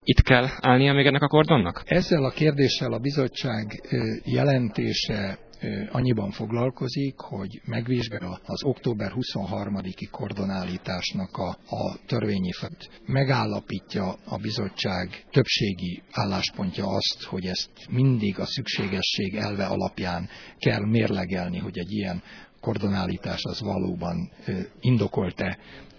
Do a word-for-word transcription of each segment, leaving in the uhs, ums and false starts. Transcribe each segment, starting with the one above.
Itt kell állnia még ennek a kordonnak? Ezzel a kérdéssel a bizottság jelentése annyiban foglalkozik, hogy megvizsgálja az október huszonharmadiki kordonállításnak a, a törvényi felét. Megállapítja a bizottság többségi álláspontja azt, hogy ezt mindig a szükségesség elve alapján kell mérlegelni, hogy egy ilyen kordonállítás az valóban indokolt-e,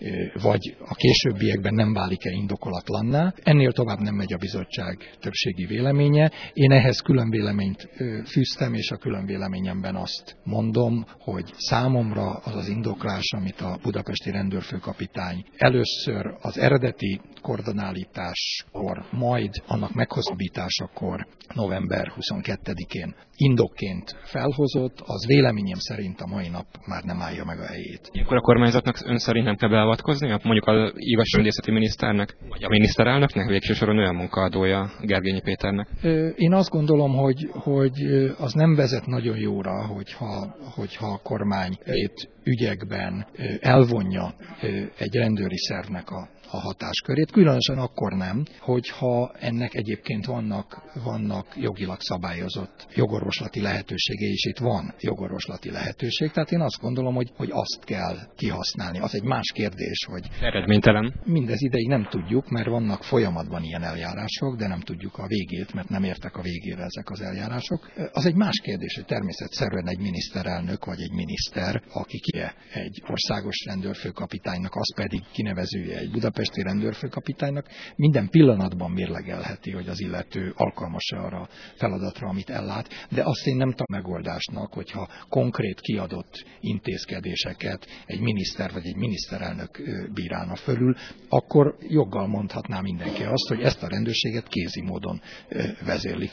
vagy a későbbiekben nem válik-e indokolatlanná. Ennél tovább nem megy a bizottság többségi véleménye. Én ehhez külön véleményt fűztem, és a külön véleményemben azt mondom, hogy számomra az az indoklás, amit a budapesti rendőrfőkapitány először az eredeti kordonállításkor, majd annak meghosszabbításakor november huszonkettedikén indokként felhozott, az véleményem szerint a mai nap már nem állja meg a helyét. Akkor a kormányzatnak ön szerint nem kell beavatkozni? Mondjuk az igazságügyészeti miniszternek, vagy a miniszterelnöknek, végső soron olyan munkaadója Gergényi Péternek? Én azt gondolom, hogy, hogy az nem vezet nagyon jóra, hogyha, hogyha a kormány itt ügyekben elvonja egy rendőri szervnek a a hatáskörét, különösen akkor nem, hogyha ennek egyébként vannak, vannak jogilag szabályozott jogorvoslati lehetősége, és itt van jogorvoslati lehetőség, tehát én azt gondolom, hogy, hogy azt kell kihasználni. Az egy más kérdés, hogy eredménytelen. Mindez ideig nem tudjuk, mert vannak folyamatban ilyen eljárások, de nem tudjuk a végét, mert nem értek a végére ezek az eljárások. Az egy más kérdés, hogy természetszerűen egy miniszterelnök vagy egy miniszter, aki ki egy országos rendőrfőkapitánynak, az pedig kinevezője egy budapesti rendőrfőkapitánynak, minden pillanatban mérlegelheti, hogy az illető alkalmas-e arra a feladatra, amit ellát, de azt én nem tudom megoldásnak, hogyha konkrét kiadott intézkedéseket egy miniszter vagy egy miniszterelnök bírálna fölül, akkor joggal mondhatná mindenki azt, hogy ezt a rendőrséget kézi módon vezérlik.